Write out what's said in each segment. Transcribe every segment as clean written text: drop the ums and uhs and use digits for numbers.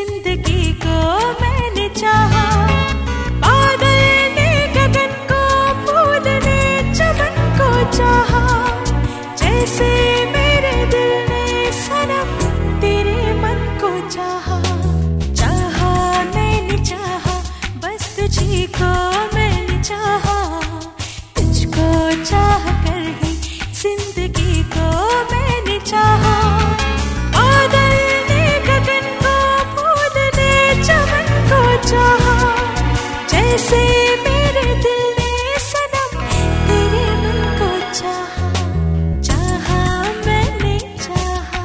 जिंदगी को मैंने चाहा, बादल ने गगन को, फूल ने चमन को चाहा, जैसे मेरे दिल ने सनम तेरे मन को चाहा। चाहा मैंने चाहा, बस तुझी को मैंने चाहा, तुझको चाह कर ही जिंदगी को मैंने चाहा, बादल ने गगन को, फूल ने चमन को चाहा, जैसे मेरे दिल ने सनम तेरे मन को चाहा। चाहा मैंने चाहा।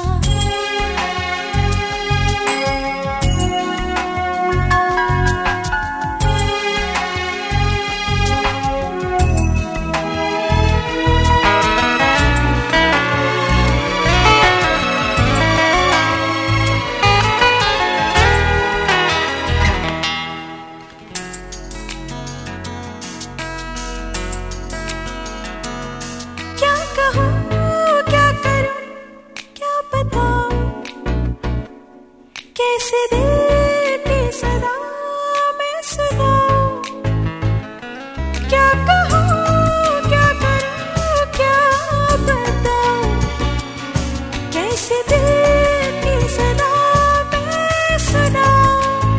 क्या कहूँ, क्या करूँ, क्या बताऊँ, कैसे दिल की सदा मैं सुनाऊँ। क्या कहूँ, क्या करूँ, क्या बताऊँ, कैसे दिल की सदा मैं सुनाऊँ।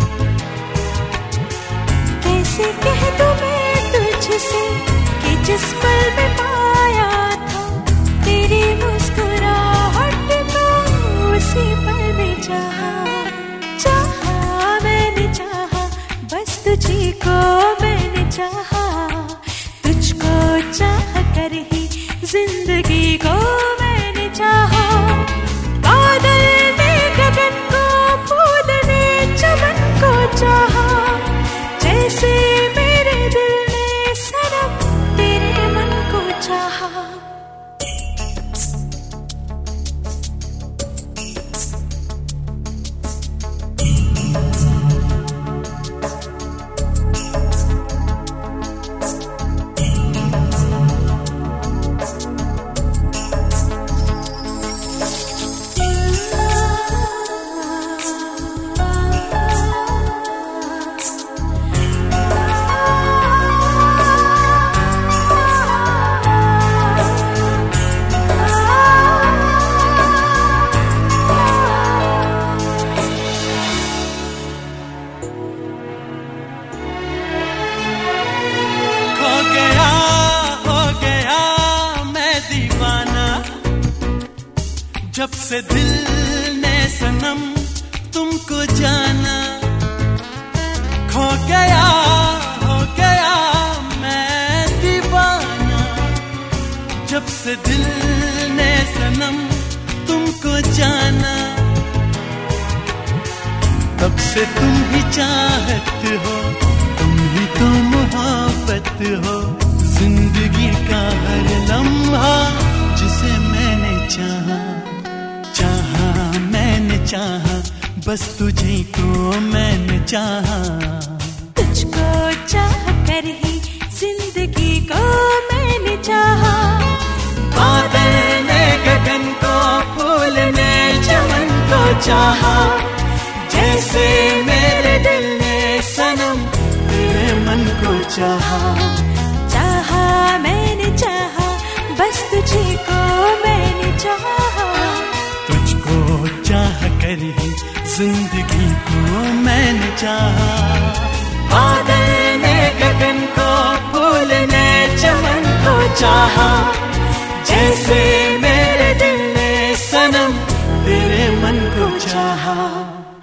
कैसे कह दूँ मैं तुझसे कि जिस पल में पाया था तेरी मुस्कुराहट को, उसी पल में चाहा। चाहा मैंने चाहा, बस तुझी को मैंने चाहा, तुझको चाह कर ही जिंदगी को मैंने चाहा, बादल ने गगन को, फूल ने चमन को चाहा, जैसे मेरे दिल ने सनम तेरे मन को चाहा। जब से दिल ने सनम तुमको जाना, खो गया हो गया मैं दीवाना। जब से दिल ने सनम तुमको जाना, तब से तुम ही चाहत हो, तुम ही तो मोहब्बत हो, जिंदगी का हर लम्हा जिसे मैंने चाहा। चाहा मैंने चाहा, बस तुझे को मैंने चाहा, तुझको चाह कर ही जिंदगी को मैंने चाहा, बादल ने गगन को, फूल ने चमन को चाहा, जैसे मेरे दिल ने सनम तेरे मन को चाहा। चाहा मैंने चाहा, बस तुझे को मैंने चाहा, तुझको चाह कर ही जिंदगी को मैंने चाहा, बादल ने गगन को, फूल ने चमन को चाहा, जैसे मेरे दिल ने सनम तेरे मन को चाहा।